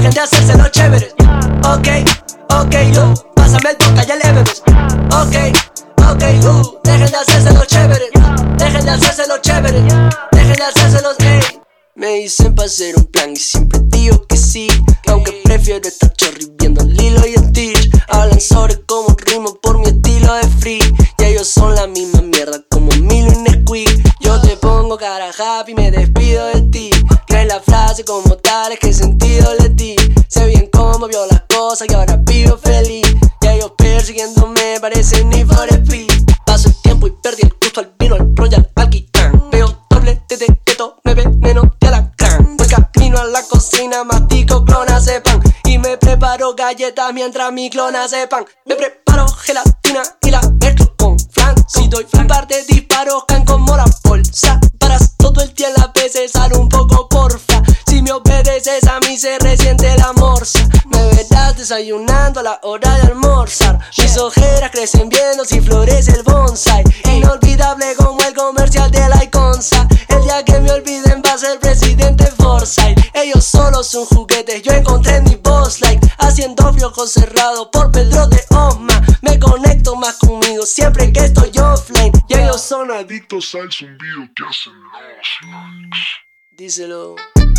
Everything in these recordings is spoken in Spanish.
dejen de hacerse los chéveres. Ok, pásame el vodka y el Everest. Ok, dejen de hacerse los chéveres. Dejen de hacerse los chéveres. Dejen de hacerse los Me dicen pa' hacer un plan y siempre digo que sí, aunque prefiero estar chorriviendo Lilo y Stitch. Hablan sobre cómo rimo por mi estilo de free, y ellos son la misma mierda como Milo y Nesquik. Yo te pongo cara happy y me despido de ti. Crees la frase como tal, es que sentido le di. Sé bien cómo vio las cosas y ahora vivo feliz, y ellos persiguiéndome parecen Need for Speed. Paso el tiempo y perdí el gusto al vino, al Royal, al Guitán. Veo doble de keto, me veneno de alacrán. Voy camino a la cocina, mastico clonazepam y me preparo galletas mientras mi clonazepam. Me preparo gelatina y la mezclo con flan. Si doy un par de disparos caen como la bolsa. Paras todo el día en la veces, sal un poco porfa. Si me obedeces a mí se resiente la morsa. Me verás desayunando a la hora de almorzar. Mis ojeras crecen viendo si florece el bonsai. Inolvidable como el comercial de la Iconza. El día que me olviden va a ser presidente Forsyth. Ellos solo son juguetes, yo encontré mi boss like. Haciendo ojos cerrados por Pedro de Osma. Me conecto más conmigo siempre que estoy offline, y ellos son adictos al zumbido que hacen los likes. Díselo.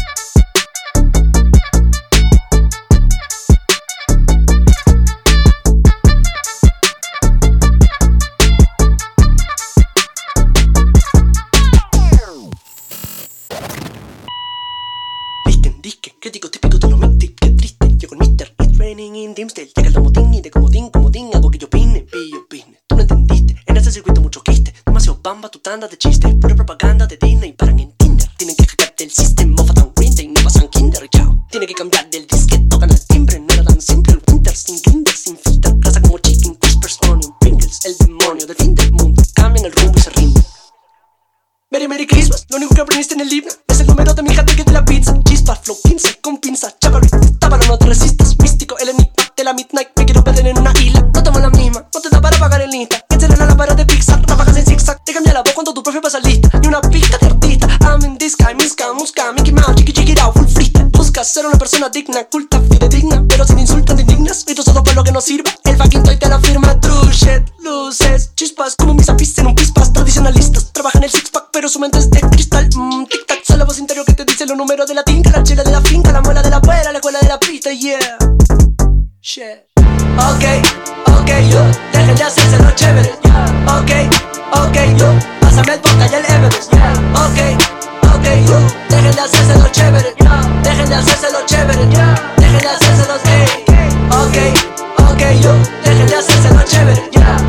Disque, crítico típico de los mix, qué triste. Yo con Mr. It's raining in Dimsdale. Llega el domotín y de comodín, hago que yo opine, pillo business. Tú no entendiste, en este circuito mucho quiste. Demasiado bamba tu tanda de chistes, pura propaganda de Disney. Paran en Tinder, tienen que hackarte el sistema. Mofatan Green Day, no pasan kinder, chao. Tienen que cambiar del disque, tocan el timbre. No era tan simple el winter, sin grinder, sin filter. Grasa como chicken, crispers, onion, Pringles. El demonio del fin del mundo, cambian el rumbo y se rinden. Merry Christmas, lo único que aprendiste en el libro es el número de mi hija de la pizza. Chispas, flow 15, con pinza, chavarri, tábalo, no te resistas. Místico, el enigma de la midnight, me quiero perder en una isla. No tomo la misma, no te da para pagar el Insta. Échale la lámpara de Pixar, ráfagas en zigzag. Te cambia la voz cuando tu profe pasa lista. Ni una pista de artista, I'm in this guy, Miska, Muska, Mickey Mouse, chiqui rao, full freestyle. Buscas ser una persona digna, culta, fidedigna, pero sin insultos ni dignas. Y tú solo por lo que no sirva, el fucking toy te la firma. True shit, luces, chispas, como mis apis en un pispas. Tradicionalistas, trabajan el six pack, pero su mente es de cristal. Tic tac, son la voz interior que te dice los números de la tinta. La chela de la finca, la muela de la abuela, la escuela de la pista, yeah. Shit. Ok, dejen de hacerse los chéveres. Ok, pásame el vodka y el Everest. Ok, dejen de hacerse los chéveres. Dejen de hacerse los chéveres. Dejen de hacerse los Ok, dejen de hacerse los chéveres.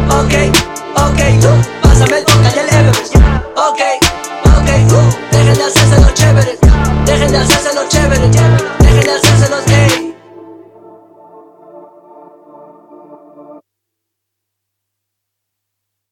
Ok, pásame el vodka y el Everest. Ok, dejen de hacerse los chéveres. Dejen de hacerse los chéveres.